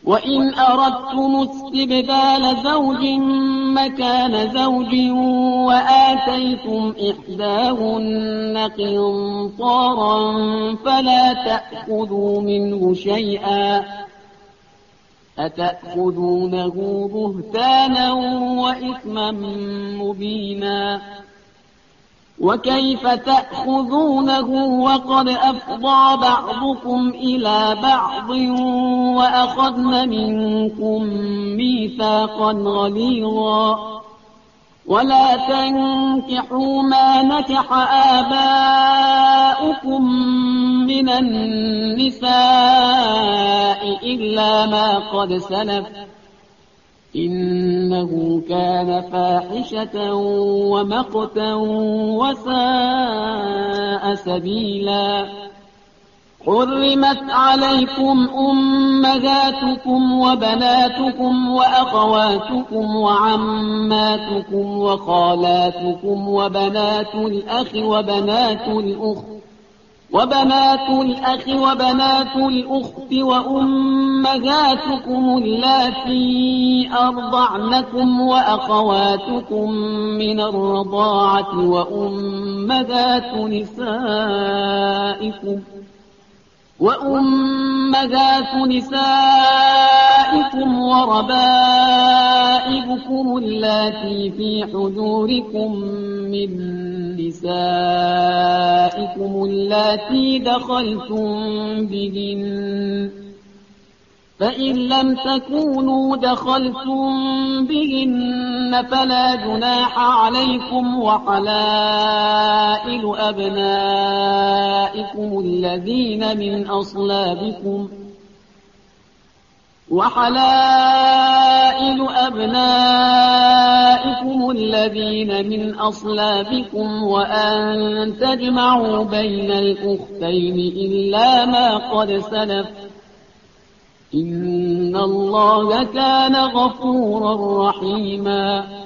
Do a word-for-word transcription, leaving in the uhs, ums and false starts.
وإن أردتم استبدال زوج مكان زوج وآتيتم إحداهن قنطارا فلا تأخذوا منه شيئا أتأخذونه بهتانا وإثما مبينا وكيف تأخذونه وقد أفضى بعضكم إلى بعض وأخذن منكم ميثاقا غليظا ولا تنكحوا ما نكح آباؤكم من النساء إلا ما قد سلف إنه كان فاحشة ومقتا وساء سبيلا حرمت عليكم أمهاتكم وبناتكم وأخواتكم وعماتكم وخالاتكم وبنات الأخ وبنات الأخت وبنات الأخ وبنات الأخت وأمهاتكم اللاتي أرضعنكم وأخواتكم من الرضاعة وأمهات نسائكم وأمهات نسائكم وربائبكم اللاتي في حجوركم من نسائكم اللاتي دخلتم بهن فإن لم تكونوا دخلتم بهن فلا جناح عليكم وحلائل أبنائكم الذين من أصلابكم وحلائل أبنائكم الذين من أصلابكم وأن تجمعوا بين الأختين إلا ما قد سلف إن الله كان غفورا رحيما